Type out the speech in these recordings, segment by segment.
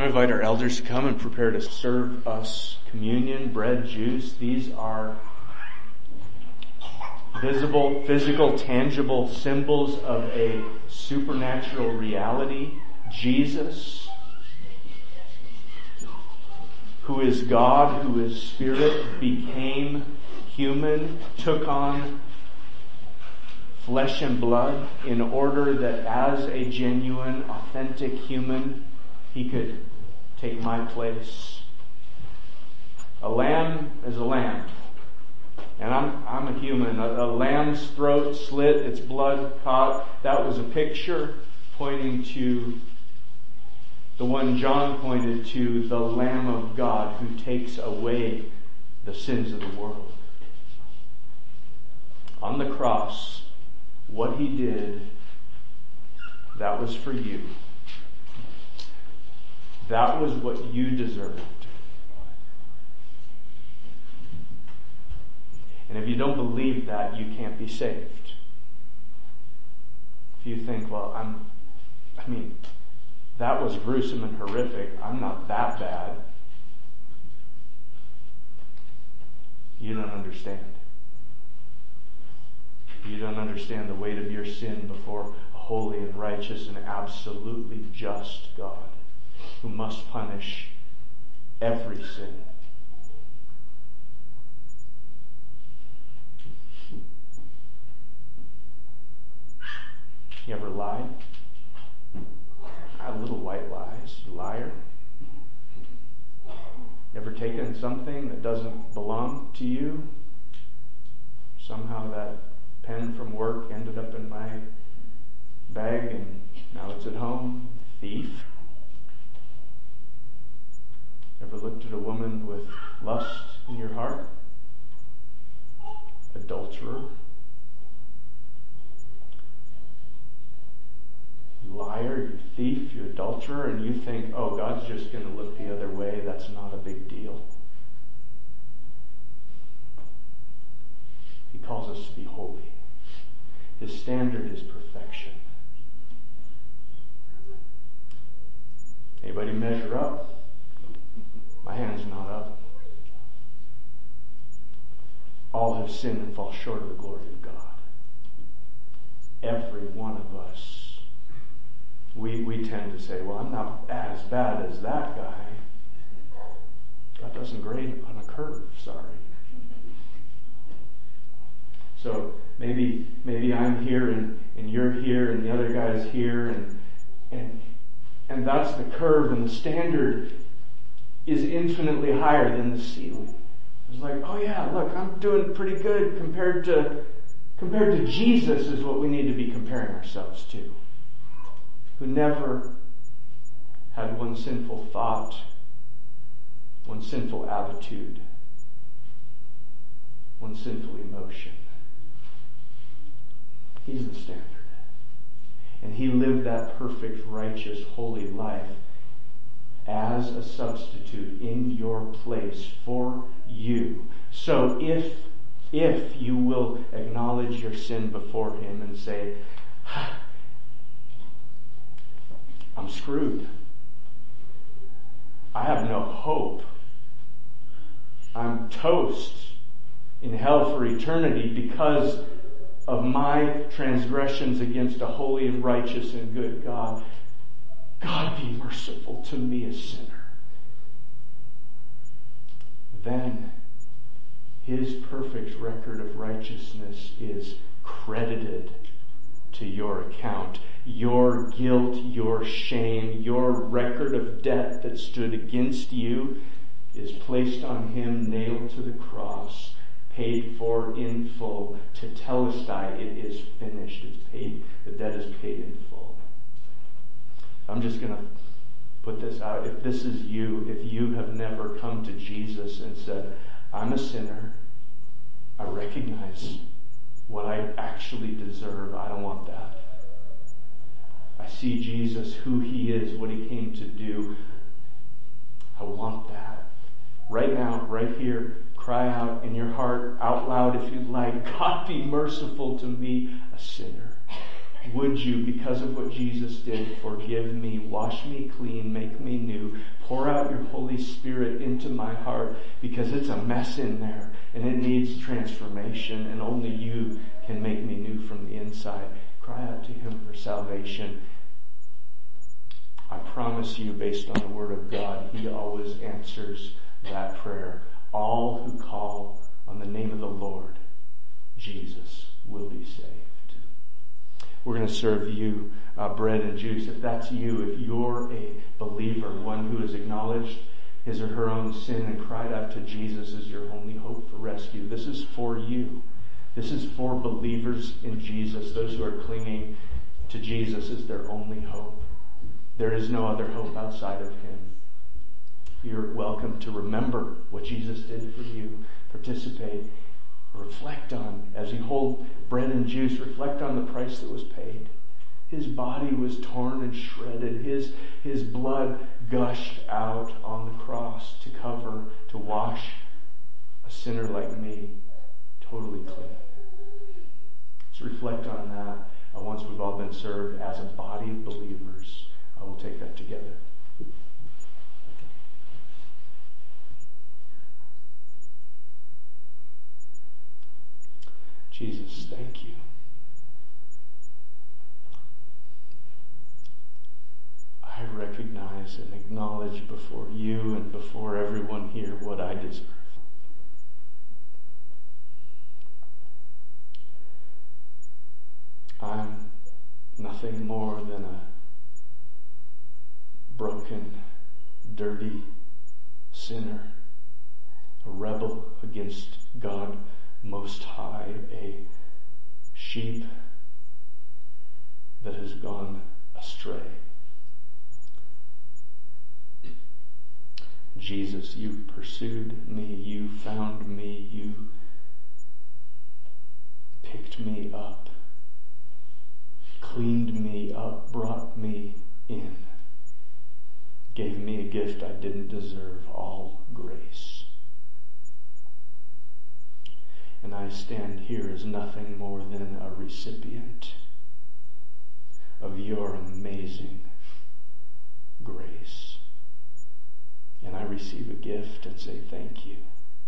I invite our elders to come and prepare to serve us communion, bread, juice. These are visible, physical, tangible symbols of a supernatural reality. Jesus, who is God, who is Spirit, became human, took on flesh and blood in order that as a genuine, authentic human, he could take my place. A lamb is a lamb. And I'm a human. A lamb's throat slit, its blood caught. That was a picture pointing to the one John pointed to, the Lamb of God who takes away the sins of the world. On the cross, what he did, that was for you. That was what you deserved. And if you don't believe that, you can't be saved. If you think, well, that was gruesome and horrific. I'm not that bad. You don't understand. You don't understand the weight of your sin before a holy and righteous and absolutely just God who must punish every sin. You ever lied? Little white lies, you liar. You ever taken something that doesn't belong to you? Somehow that pen from work ended up in my bag and now it's at home. Thief. Ever looked at a woman with lust in your heart? Adulterer. You liar, you thief, you adulterer, and you think, oh, God's just going to look the other way. That's not a big deal. He calls us to be holy. His standard is perfection. Anybody measure up? My hand's not up. All have sinned and fall short of the glory of God. Every one of us. We tend to say, well, I'm not as bad as that guy. God doesn't grade on a curve, sorry. So maybe I'm here and you're here and the other guy's here and that's the curve, and the standard is infinitely higher than the ceiling. It's like, oh yeah, look, I'm doing pretty good compared to Jesus is what we need to be comparing ourselves to. Who never had one sinful thought, one sinful attitude, one sinful emotion. He's the standard. And he lived that perfect, righteous, holy life as a substitute in your place for you. So if you will acknowledge your sin before him and say, I'm screwed. I have no hope. I'm toast in hell for eternity because of my transgressions against a holy and righteous and good God. God, be merciful to me, a sinner. Then his perfect record of righteousness is credited to your account. Your guilt, your shame, your record of debt that stood against you is placed on him, nailed to the cross, paid for in full. Tetelestai, it is finished. It's paid. The debt is paid in full. I'm just going to put this out. If this is you, if you have never come to Jesus and said, I'm a sinner, I recognize what I actually deserve, I don't want that. I see Jesus, who he is, what he came to do. I want that. Right now, right here, cry out in your heart, out loud if you'd like, God, be merciful to me, a sinner. Would you, because of what Jesus did, forgive me, wash me clean, make me new, pour out your Holy Spirit into my heart, because it's a mess in there and it needs transformation, and only you can make me new from the inside. Cry out to Him for salvation. I promise you, based on the Word of God, He always answers that prayer. All who call on the name of the Lord Jesus will be saved. We're going to serve you bread and juice. If that's you, if you're a believer, one who has acknowledged his or her own sin and cried out to Jesus as your only hope for rescue, this is for you. This is for believers in Jesus, those who are clinging to Jesus as their only hope. There is no other hope outside of Him. You're welcome to remember what Jesus did for you. Participate. Reflect on, as you hold bread and juice, reflect on the price that was paid. His body was torn and shredded. His blood gushed out on the cross to cover, to wash a sinner like me totally clean. So reflect on that once we've all been served as a body of believers. I will take that together. Jesus, thank you. I recognize and acknowledge before you and before everyone here what I deserve. I'm nothing more than a broken, dirty sinner, a rebel against God Most High, a sheep that has gone astray. Jesus, you pursued me, you found me, you picked me up, cleaned me up, brought me in, gave me a gift I didn't deserve, all grace. And I stand here as nothing more than a recipient of your amazing grace. And I receive a gift and say thank you.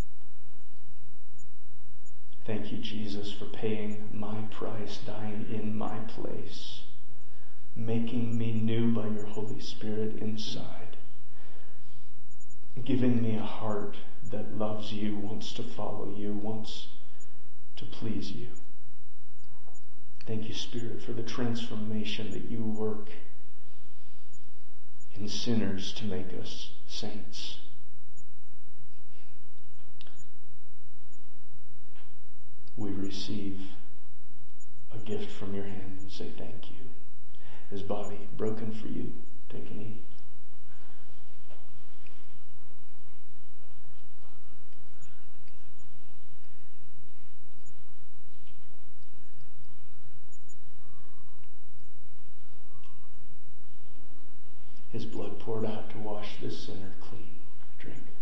Thank you, Jesus, for paying my price, dying in my place, making me new by your Holy Spirit inside, giving me a heart that loves you, wants to follow you, wants to please you. Thank you, Spirit, for the transformation that you work in sinners to make us saints. We receive a gift from your hand and say thank you. His body broken for you. Take and eat. His blood poured out to wash this sinner clean. Drink.